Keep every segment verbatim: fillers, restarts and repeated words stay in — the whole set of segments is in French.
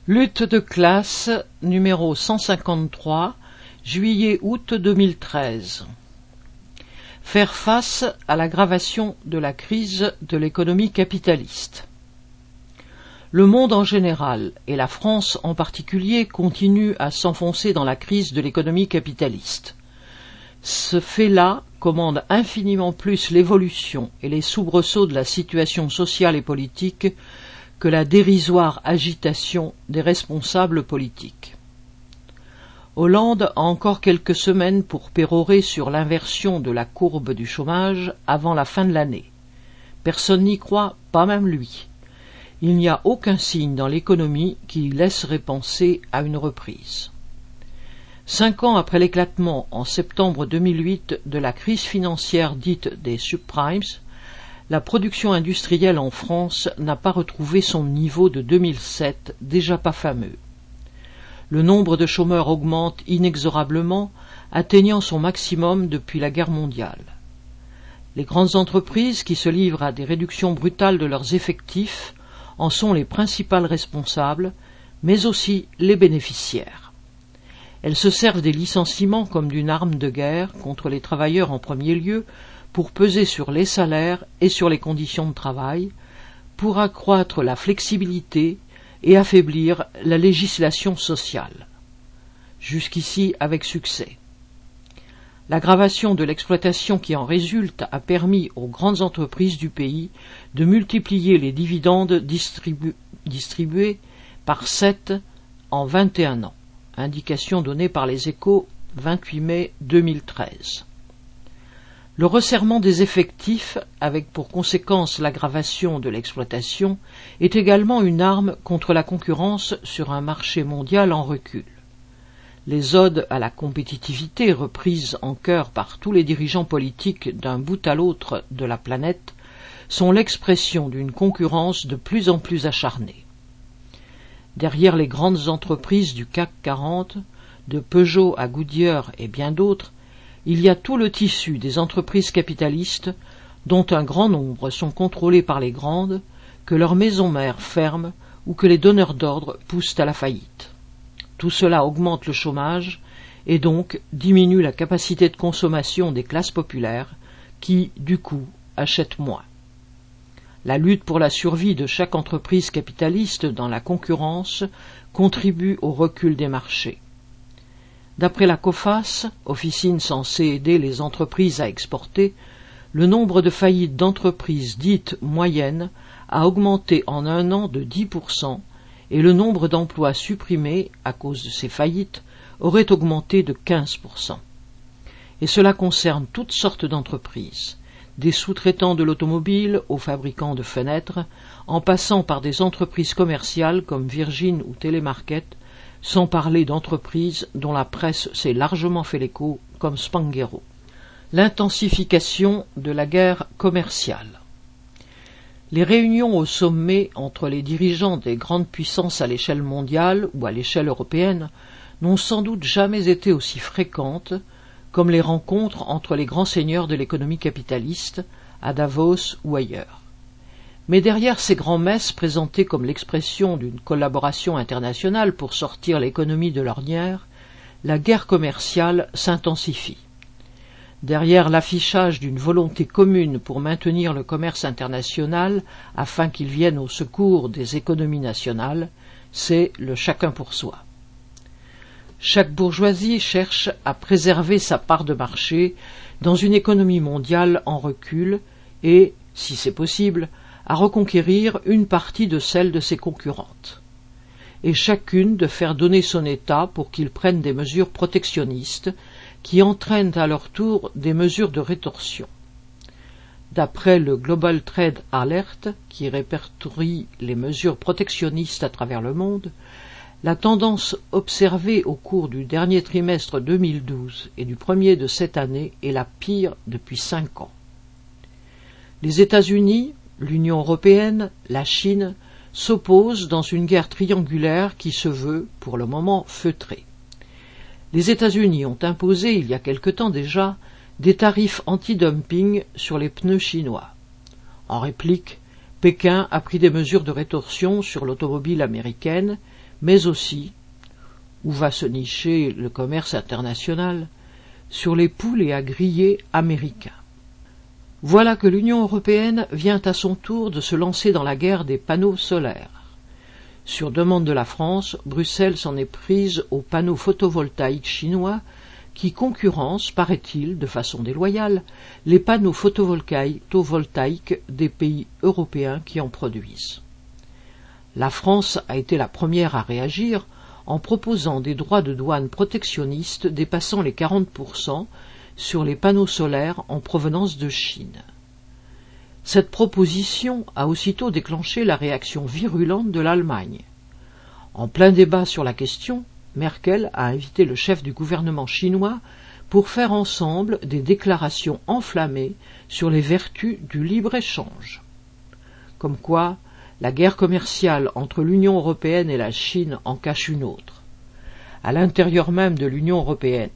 Lutte de classe numéro cent cinquante-trois, juillet-août deux mille treize. Faire face à l'aggravation de la crise de l'économie capitaliste. Le monde en général, et la France en particulier, continue à s'enfoncer dans la crise de l'économie capitaliste. Ce fait-là commande infiniment plus l'évolution et les soubresauts de la situation sociale et politique que la dérisoire agitation des responsables politiques. Hollande a encore quelques semaines pour pérorer sur l'inversion de la courbe du chômage avant la fin de l'année. Personne n'y croit, pas même lui. Il n'y a aucun signe dans l'économie qui laisserait penser à une reprise. Cinq ans après l'éclatement en septembre deux mille huit de la crise financière dite des subprimes, la production industrielle en France n'a pas retrouvé son niveau de deux mille sept, déjà pas fameux. Le nombre de chômeurs augmente inexorablement, atteignant son maximum depuis la guerre mondiale. Les grandes entreprises qui se livrent à des réductions brutales de leurs effectifs en sont les principales responsables, mais aussi les bénéficiaires. Elles se servent des licenciements comme d'une arme de guerre contre les travailleurs en premier lieu, pour peser sur les salaires et sur les conditions de travail, pour accroître la flexibilité et affaiblir la législation sociale. Jusqu'ici avec succès. L'aggravation de l'exploitation qui en résulte a permis aux grandes entreprises du pays de multiplier les dividendes distribu- distribués par sept en vingt et un ans, indication donnée par les Échos vingt-huit mai deux mille treize. Le resserrement des effectifs, avec pour conséquence l'aggravation de l'exploitation, est également une arme contre la concurrence sur un marché mondial en recul. Les odes à la compétitivité reprises en chœur par tous les dirigeants politiques d'un bout à l'autre de la planète sont l'expression d'une concurrence de plus en plus acharnée. Derrière les grandes entreprises du C A C quarante, de Peugeot à Goodyear et bien d'autres, il y a tout le tissu des entreprises capitalistes, dont un grand nombre sont contrôlées par les grandes, que leurs maisons mères ferment ou que les donneurs d'ordre poussent à la faillite. Tout cela augmente le chômage et donc diminue la capacité de consommation des classes populaires qui, du coup, achètent moins. La lutte pour la survie de chaque entreprise capitaliste dans la concurrence contribue au recul des marchés. D'après la COFAS, officine censée aider les entreprises à exporter, le nombre de faillites d'entreprises dites moyennes a augmenté en un an de dix pour cent et le nombre d'emplois supprimés à cause de ces faillites aurait augmenté de quinze pour cent. Et cela concerne toutes sortes d'entreprises, des sous-traitants de l'automobile aux fabricants de fenêtres, en passant par des entreprises commerciales comme Virgin ou Telemarket, sans parler d'entreprises dont la presse s'est largement fait l'écho, comme Spanghero. L'intensification de la guerre commerciale. Les réunions au sommet entre les dirigeants des grandes puissances à l'échelle mondiale ou à l'échelle européenne n'ont sans doute jamais été aussi fréquentes comme les rencontres entre les grands seigneurs de l'économie capitaliste, à Davos ou ailleurs. Mais derrière ces grands-messes présentées comme l'expression d'une collaboration internationale pour sortir l'économie de l'ornière, la guerre commerciale s'intensifie. Derrière l'affichage d'une volonté commune pour maintenir le commerce international afin qu'il vienne au secours des économies nationales, c'est le chacun pour soi. Chaque bourgeoisie cherche à préserver sa part de marché dans une économie mondiale en recul et, si c'est possible, à reconquérir une partie de celle de ses concurrentes, et chacune de faire donner son État pour qu'il prenne des mesures protectionnistes qui entraînent à leur tour des mesures de rétorsion. D'après le Global Trade Alert, qui répertorie les mesures protectionnistes à travers le monde, la tendance observée au cours du dernier trimestre deux mille douze et du premier de cette année est la pire depuis cinq ans. Les États-Unis, l'Union européenne, la Chine s'opposent dans une guerre triangulaire qui se veut, pour le moment, feutrée. Les États-Unis ont imposé, il y a quelque temps déjà, des tarifs anti-dumping sur les pneus chinois. En réplique, Pékin a pris des mesures de rétorsion sur l'automobile américaine, mais aussi, où va se nicher le commerce international, sur les poulets à griller américains. Voilà que l'Union européenne vient à son tour de se lancer dans la guerre des panneaux solaires. Sur demande de la France, Bruxelles s'en est prise aux panneaux photovoltaïques chinois qui concurrencent, paraît-il, de façon déloyale, les panneaux photovoltaïques des pays européens qui en produisent. La France a été la première à réagir en proposant des droits de douane protectionnistes dépassant les quarante pour cent sur les panneaux solaires en provenance de Chine. Cette proposition a aussitôt déclenché la réaction virulente de l'Allemagne. En plein débat sur la question, Merkel a invité le chef du gouvernement chinois pour faire ensemble des déclarations enflammées sur les vertus du libre-échange. Comme quoi, la guerre commerciale entre l'Union européenne et la Chine en cache une autre, à l'intérieur même de l'Union européenne.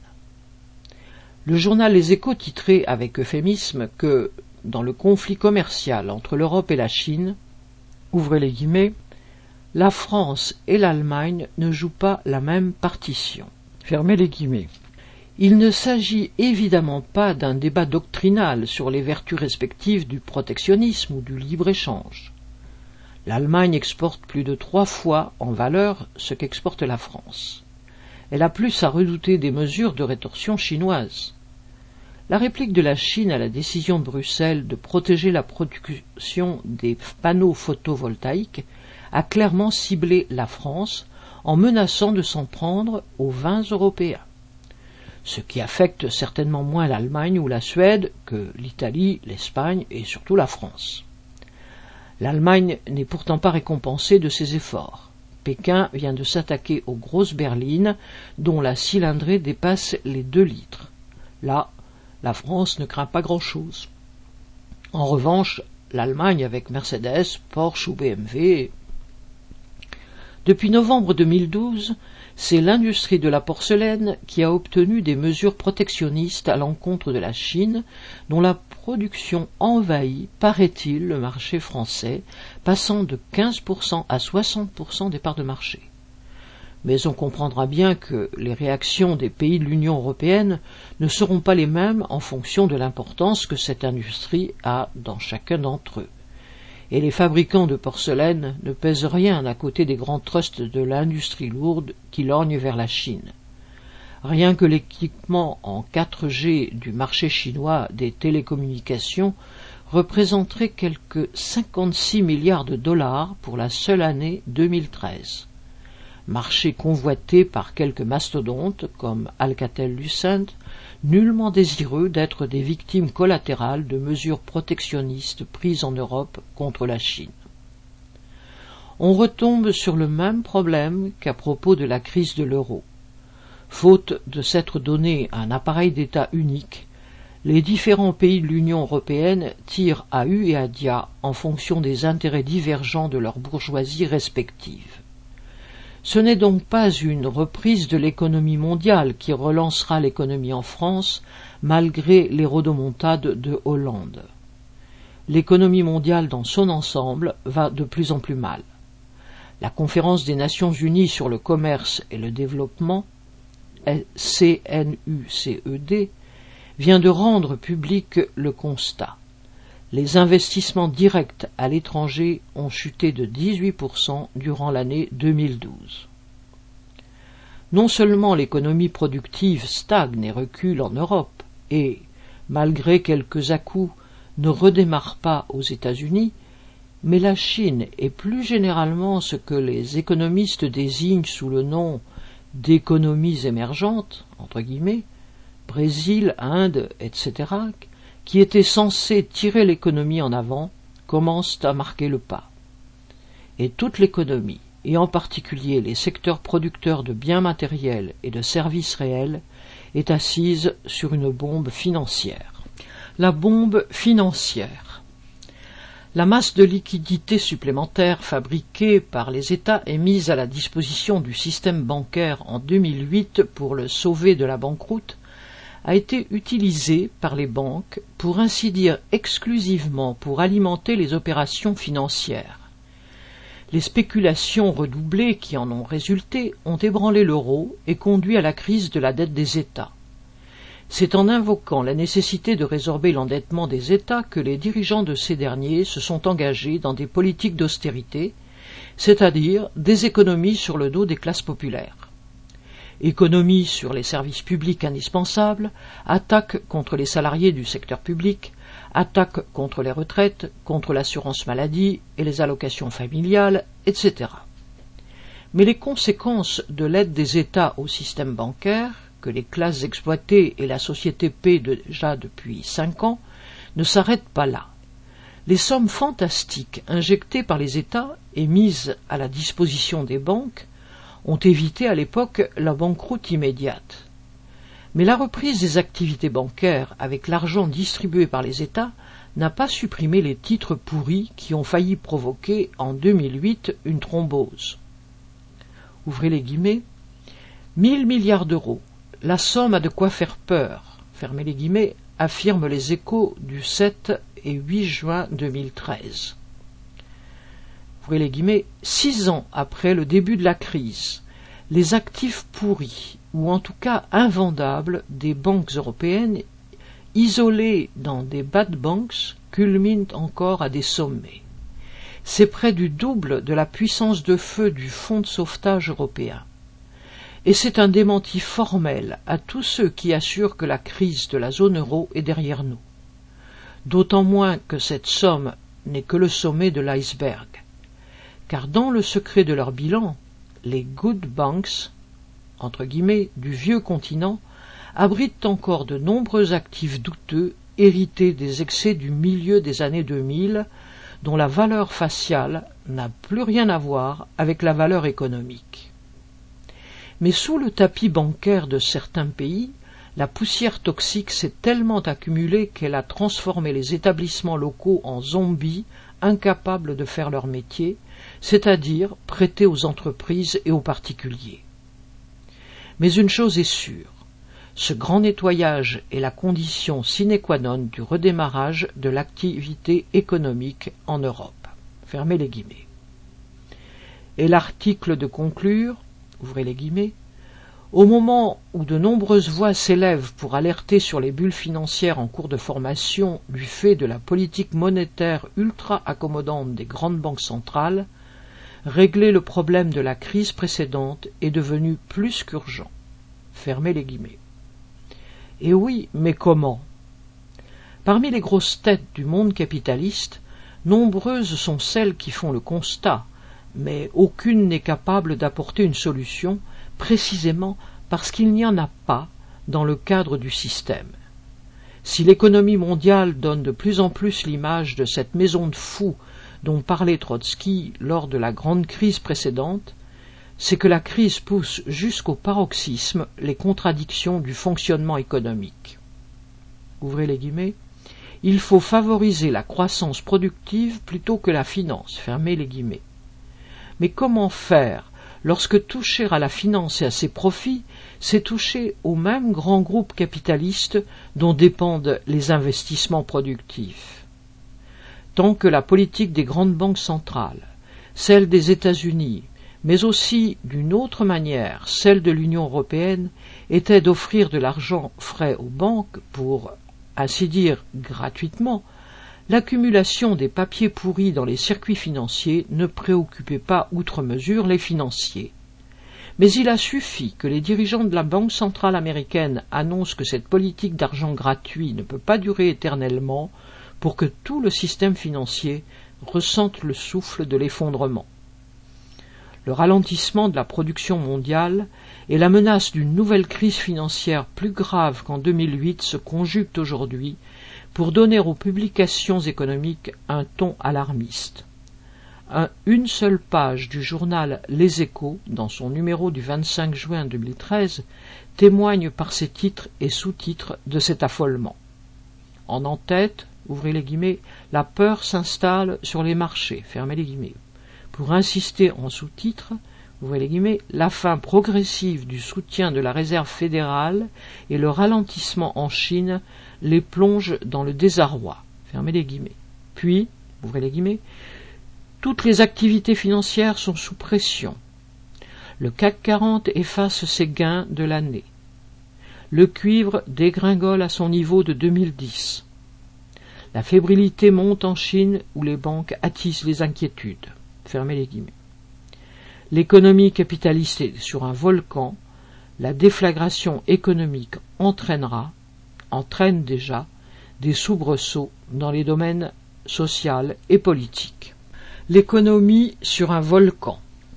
Le journal Les Échos titrait avec euphémisme que, dans le conflit commercial entre l'Europe et la Chine, ouvrez les guillemets, la France et l'Allemagne ne jouent pas la même partition. Fermez les guillemets. Il ne s'agit évidemment pas d'un débat doctrinal sur les vertus respectives du protectionnisme ou du libre-échange. L'Allemagne exporte plus de trois fois en valeur ce qu'exporte la France. Elle a plus à redouter des mesures de rétorsion chinoises. La réplique de la Chine à la décision de Bruxelles de protéger la production des panneaux photovoltaïques a clairement ciblé la France en menaçant de s'en prendre aux vins européens, ce qui affecte certainement moins l'Allemagne ou la Suède que l'Italie, l'Espagne et surtout la France. L'Allemagne n'est pourtant pas récompensée de ses efforts. Pékin vient de s'attaquer aux grosses berlines dont la cylindrée dépasse les deux litres. Là, la France ne craint pas grand-chose. En revanche, l'Allemagne avec Mercedes, Porsche ou B M W. Depuis novembre deux mille douze, c'est l'industrie de la porcelaine qui a obtenu des mesures protectionnistes à l'encontre de la Chine, dont la production envahit, paraît-il, le marché français, passant de quinze pour cent à soixante pour cent des parts de marché. Mais on comprendra bien que les réactions des pays de l'Union européenne ne seront pas les mêmes en fonction de l'importance que cette industrie a dans chacun d'entre eux. Et les fabricants de porcelaine ne pèsent rien à côté des grands trusts de l'industrie lourde qui lorgnent vers la Chine. Rien que l'équipement en quatre G du marché chinois des télécommunications représenterait quelque cinquante-six milliards de dollars pour la seule année deux mille treize. Marché convoité par quelques mastodontes comme Alcatel-Lucent, nullement désireux d'être des victimes collatérales de mesures protectionnistes prises en Europe contre la Chine. On retombe sur le même problème qu'à propos de la crise de l'euro. Faute de s'être donné un appareil d'État unique, les différents pays de l'Union européenne tirent à hue et à dia en fonction des intérêts divergents de leurs bourgeoisies respectives. Ce n'est donc pas une reprise de l'économie mondiale qui relancera l'économie en France, malgré les rodomontades de Hollande. L'économie mondiale dans son ensemble va de plus en plus mal. La Conférence des Nations Unies sur le commerce et le développement, C N U C E D, vient de rendre public le constat. Les investissements directs à l'étranger ont chuté de dix-huit pour cent durant l'année deux mille douze. Non seulement l'économie productive stagne et recule en Europe et, malgré quelques à-coups, ne redémarre pas aux États-Unis, mais la Chine et plus généralement ce que les économistes désignent sous le nom d'économies émergentes, entre guillemets, Brésil, Inde, et cetera, qui étaient censés tirer l'économie en avant, commencent à marquer le pas. Et toute l'économie, et en particulier les secteurs producteurs de biens matériels et de services réels, est assise sur une bombe financière. La bombe financière. La masse de liquidités supplémentaires fabriquée par les États et mise à la disposition du système bancaire en deux mille huit pour le sauver de la banqueroute a été utilisée par les banques, pour ainsi dire exclusivement pour alimenter les opérations financières. Les spéculations redoublées qui en ont résulté ont ébranlé l'euro et conduit à la crise de la dette des États. C'est en invoquant la nécessité de résorber l'endettement des États que les dirigeants de ces derniers se sont engagés dans des politiques d'austérité, c'est-à-dire des économies sur le dos des classes populaires. Économies sur les services publics indispensables, attaques contre les salariés du secteur public, attaques contre les retraites, contre l'assurance maladie et les allocations familiales, et cetera. Mais les conséquences de l'aide des États au système bancaire, que les classes exploitées et la société paient déjà depuis cinq ans, ne s'arrêtent pas là. Les sommes fantastiques injectées par les États et mises à la disposition des banques ont évité à l'époque la banqueroute immédiate. Mais la reprise des activités bancaires avec l'argent distribué par les États n'a pas supprimé les titres pourris qui ont failli provoquer en deux mille huit une thrombose. Ouvrez les guillemets. Mille milliards d'euros. La somme a de quoi faire peur, fermez les guillemets, affirment les Échos du sept et huit juin deux mille treize. Ouvrez les guillemets, six ans après le début de la crise, les actifs pourris, ou en tout cas invendables, des banques européennes, isolés dans des bad banks, culminent encore à des sommets. C'est près du double de la puissance de feu du fonds de sauvetage européen. Et c'est un démenti formel à tous ceux qui assurent que la crise de la zone euro est derrière nous. D'autant moins que cette somme n'est que le sommet de l'iceberg. Car dans le secret de leur bilan, les good banks, entre guillemets, du vieux continent, abritent encore de nombreux actifs douteux hérités des excès du milieu des années deux mille, dont la valeur faciale n'a plus rien à voir avec la valeur économique. Mais sous le tapis bancaire de certains pays, la poussière toxique s'est tellement accumulée qu'elle a transformé les établissements locaux en zombies incapables de faire leur métier, c'est-à-dire prêter aux entreprises et aux particuliers. Mais une chose est sûre, ce grand nettoyage est la condition sine qua non du redémarrage de l'activité économique en Europe. Fermez les guillemets. Et l'article de conclure, ouvrez les guillemets, au moment où de nombreuses voix s'élèvent pour alerter sur les bulles financières en cours de formation du fait de la politique monétaire ultra-accommodante des grandes banques centrales, régler le problème de la crise précédente est devenu plus qu'urgent. Fermez les guillemets. Et oui, mais comment? Parmi les grosses têtes du monde capitaliste, nombreuses sont celles qui font le constat, mais aucune n'est capable d'apporter une solution, précisément parce qu'il n'y en a pas dans le cadre du système. Si l'économie mondiale donne de plus en plus l'image de cette maison de fous dont parlait Trotsky lors de la grande crise précédente, c'est que la crise pousse jusqu'au paroxysme les contradictions du fonctionnement économique. Ouvrez les guillemets. Il faut favoriser la croissance productive plutôt que la finance. Fermez les guillemets. Mais comment faire lorsque toucher à la finance et à ses profits, c'est toucher aux mêmes grands groupes capitalistes dont dépendent les investissements productifs? Tant que la politique des grandes banques centrales, celle des États-Unis, mais aussi, d'une autre manière, celle de l'Union européenne, était d'offrir de l'argent frais aux banques pour, ainsi dire, gratuitement, l'accumulation des papiers pourris dans les circuits financiers ne préoccupait pas outre mesure les financiers. Mais il a suffi que les dirigeants de la Banque centrale américaine annoncent que cette politique d'argent gratuit ne peut pas durer éternellement pour que tout le système financier ressente le souffle de l'effondrement. Le ralentissement de la production mondiale et la menace d'une nouvelle crise financière plus grave qu'en deux mille huit se conjuguent aujourd'hui pour donner aux publications économiques un ton alarmiste. Un, une seule page du journal Les Échos, dans son numéro du vingt-cinq juin deux mille treize, témoigne par ses titres et sous-titres de cet affolement. En en-tête, ouvrez les guillemets, la peur s'installe sur les marchés, fermez les guillemets. Pour insister en sous-titre, ouvrez les guillemets, la fin progressive du soutien de la Réserve fédérale et le ralentissement en Chine les plongent dans le désarroi, fermez les guillemets. Puis, ouvrez les guillemets, Toutes les activités financières sont sous pression. Le C A C quarante efface ses gains de l'année. Le cuivre dégringole à son niveau de deux mille dix. La fébrilité monte en Chine où les banques attisent les inquiétudes. Fermez les guillemets. L'économie capitaliste est sur un volcan. La déflagration économique entraînera, entraîne déjà, des soubresauts dans les domaines social et politique. L'économie sur un volcan.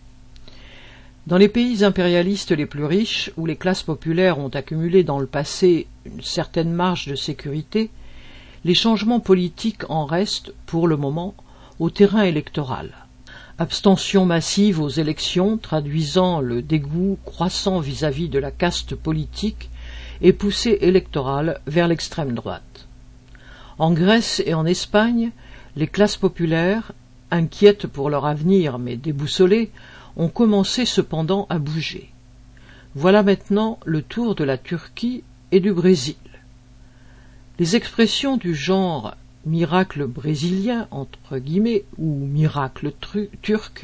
Dans les pays impérialistes les plus riches, où les classes populaires ont accumulé dans le passé une certaine marge de sécurité, les changements politiques en restent, pour le moment, au terrain électoral. Abstention massive aux élections, traduisant le dégoût croissant vis-à-vis de la caste politique et poussée électorale vers l'extrême droite. En Grèce et en Espagne, les classes populaires, inquiètes pour leur avenir mais déboussolées, ont commencé cependant à bouger. Voilà maintenant le tour de la Turquie et du Brésil. Les expressions du genre « miracle brésilien » entre guillemets ou « miracle turc »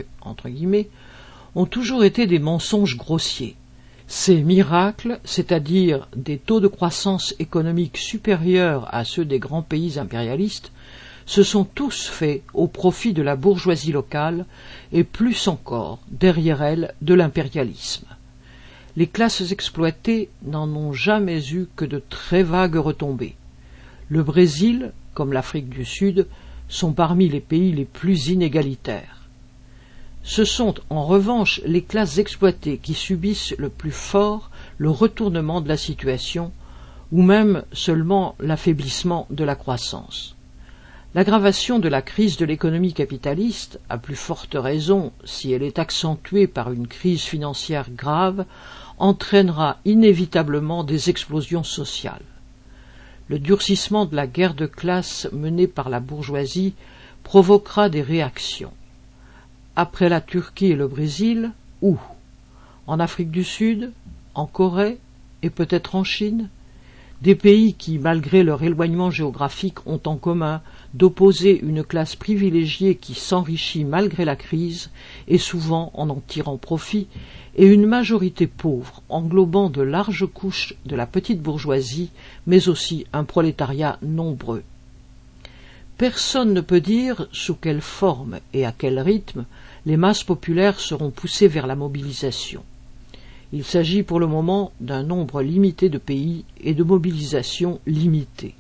entre guillemets ont toujours été des mensonges grossiers. Ces miracles, c'est-à-dire des taux de croissance économique supérieurs à ceux des grands pays impérialistes, se sont tous faits au profit de la bourgeoisie locale et plus encore, derrière elle, de l'impérialisme. Les classes exploitées n'en ont jamais eu que de très vagues retombées. Le Brésil, comme l'Afrique du Sud, sont parmi les pays les plus inégalitaires. Ce sont en revanche les classes exploitées qui subissent le plus fort le retournement de la situation, ou même seulement l'affaiblissement de la croissance. L'aggravation de la crise de l'économie capitaliste, à plus forte raison si elle est accentuée par une crise financière grave, entraînera inévitablement des explosions sociales. Le durcissement de la guerre de classe menée par la bourgeoisie provoquera des réactions. Après la Turquie et le Brésil, où? En Afrique du Sud, en Corée et peut-être en Chine? Des pays qui, malgré leur éloignement géographique, ont en commun d'opposer une classe privilégiée qui s'enrichit malgré la crise et souvent en en tirant profit, et une majorité pauvre englobant de larges couches de la petite bourgeoisie, mais aussi un prolétariat nombreux. Personne ne peut dire sous quelle forme et à quel rythme les masses populaires seront poussées vers la mobilisation. Il s'agit pour le moment d'un nombre limité de pays et de mobilisations limitées.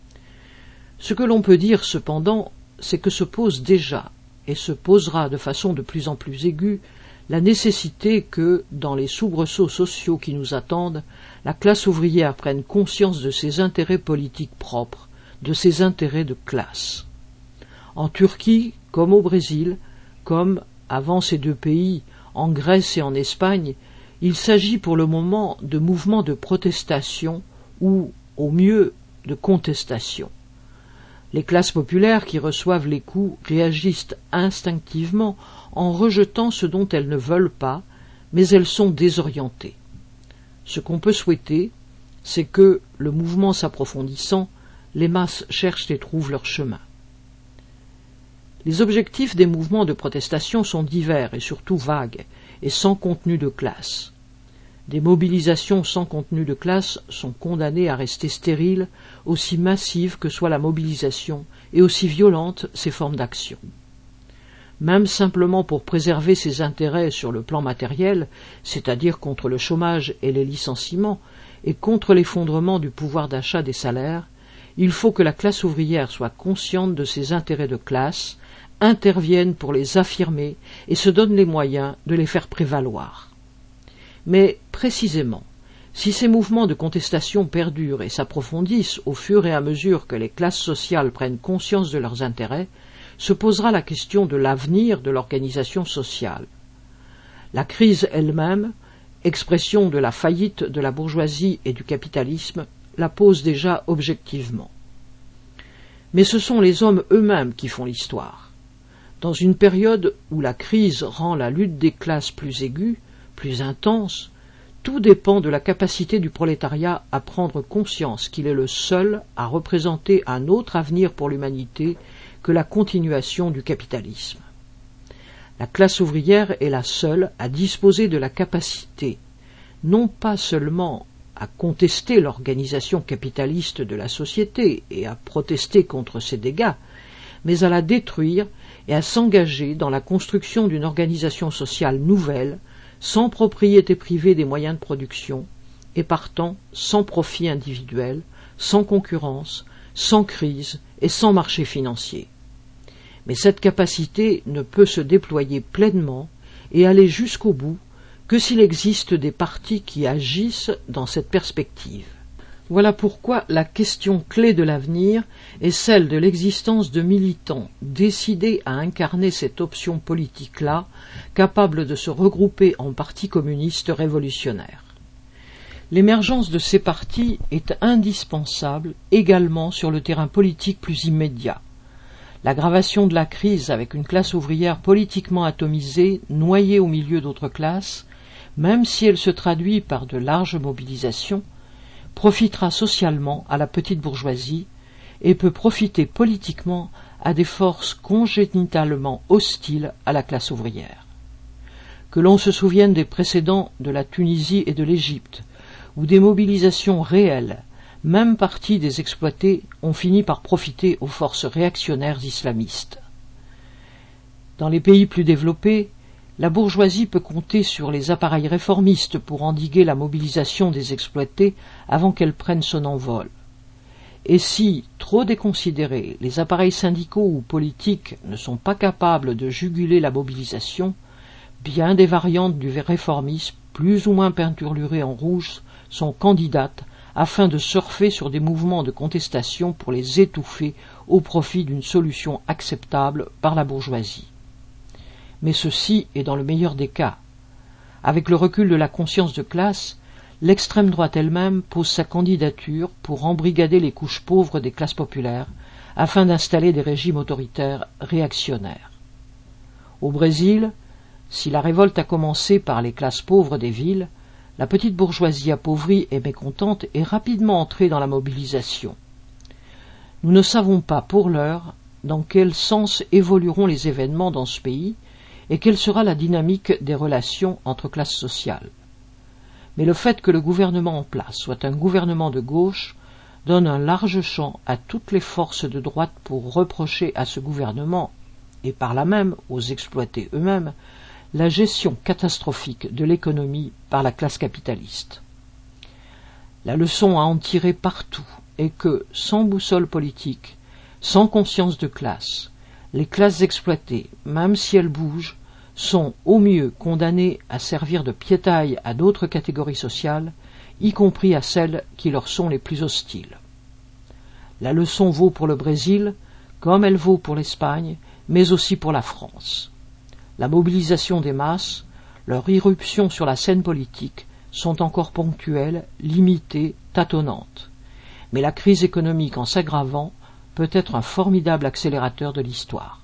Ce que l'on peut dire cependant, c'est que se pose déjà, et se posera de façon de plus en plus aiguë, la nécessité que, dans les soubresauts sociaux qui nous attendent, la classe ouvrière prenne conscience de ses intérêts politiques propres, de ses intérêts de classe. En Turquie, comme au Brésil, comme, avant ces deux pays, en Grèce et en Espagne, il s'agit pour le moment de mouvements de protestation ou, au mieux, de contestation. Les classes populaires qui reçoivent les coups réagissent instinctivement en rejetant ce dont elles ne veulent pas, mais elles sont désorientées. Ce qu'on peut souhaiter, c'est que, le mouvement s'approfondissant, les masses cherchent et trouvent leur chemin. Les objectifs des mouvements de protestation sont divers et surtout vagues, et sans contenu de classe. Des mobilisations sans contenu de classe sont condamnées à rester stériles, aussi massives que soit la mobilisation et aussi violentes ses formes d'action. Même simplement pour préserver ses intérêts sur le plan matériel, c'est-à-dire contre le chômage et les licenciements, et contre l'effondrement du pouvoir d'achat des salaires, il faut que la classe ouvrière soit consciente de ses intérêts de classe, intervienne pour les affirmer et se donne les moyens de les faire prévaloir. Mais, précisément, si ces mouvements de contestation perdurent et s'approfondissent au fur et à mesure que les classes sociales prennent conscience de leurs intérêts, se posera la question de l'avenir de l'organisation sociale. La crise elle-même, expression de la faillite de la bourgeoisie et du capitalisme, la pose déjà objectivement. Mais ce sont les hommes eux-mêmes qui font l'histoire. Dans une période où la crise rend la lutte des classes plus aiguë, plus intense, tout dépend de la capacité du prolétariat à prendre conscience qu'il est le seul à représenter un autre avenir pour l'humanité que la continuation du capitalisme. La classe ouvrière est la seule à disposer de la capacité, non pas seulement à contester l'organisation capitaliste de la société et à protester contre ses dégâts, mais à la détruire et à s'engager dans la construction d'une organisation sociale nouvelle, sans propriété privée des moyens de production, et partant sans profit individuel, sans concurrence, sans crise et sans marché financier. Mais cette capacité ne peut se déployer pleinement et aller jusqu'au bout que s'il existe des partis qui agissent dans cette perspective. Voilà pourquoi la question clé de l'avenir est celle de l'existence de militants décidés à incarner cette option politique-là, capables de se regrouper en partis communistes révolutionnaires. L'émergence de ces partis est indispensable également sur le terrain politique plus immédiat. L'aggravation de la crise avec une classe ouvrière politiquement atomisée, noyée au milieu d'autres classes, même si elle se traduit par de larges mobilisations, profitera socialement à la petite bourgeoisie et peut profiter politiquement à des forces congénitalement hostiles à la classe ouvrière. Que l'on se souvienne des précédents de la Tunisie et de l'Égypte, où des mobilisations réelles, même parties des exploités, ont fini par profiter aux forces réactionnaires islamistes. Dans les pays plus développés, la bourgeoisie peut compter sur les appareils réformistes pour endiguer la mobilisation des exploités avant qu'elle prenne son envol. Et si, trop déconsidérés, les appareils syndicaux ou politiques ne sont pas capables de juguler la mobilisation, bien des variantes du réformisme, plus ou moins peinturlurées en rouge, sont candidates afin de surfer sur des mouvements de contestation pour les étouffer au profit d'une solution acceptable par la bourgeoisie. Mais ceci est dans le meilleur des cas. Avec le recul de la conscience de classe, l'extrême droite elle-même pose sa candidature pour embrigader les couches pauvres des classes populaires afin d'installer des régimes autoritaires réactionnaires. Au Brésil, si la révolte a commencé par les classes pauvres des villes, la petite bourgeoisie appauvrie et mécontente est rapidement entrée dans la mobilisation. Nous ne savons pas pour l'heure dans quel sens évolueront les événements dans ce pays et quelle sera la dynamique des relations entre classes sociales. Mais le fait que le gouvernement en place soit un gouvernement de gauche donne un large champ à toutes les forces de droite pour reprocher à ce gouvernement, et par là même aux exploités eux-mêmes, la gestion catastrophique de l'économie par la classe capitaliste. La leçon à en tirer partout est que, sans boussole politique, sans conscience de classe, les classes exploitées, même si elles bougent, sont au mieux condamnées à servir de piétaille à d'autres catégories sociales, y compris à celles qui leur sont les plus hostiles. La leçon vaut pour le Brésil, comme elle vaut pour l'Espagne, mais aussi pour la France. La mobilisation des masses, leur irruption sur la scène politique sont encore ponctuelles, limitées, tâtonnantes. Mais la crise économique en s'aggravant peut être un formidable accélérateur de l'histoire.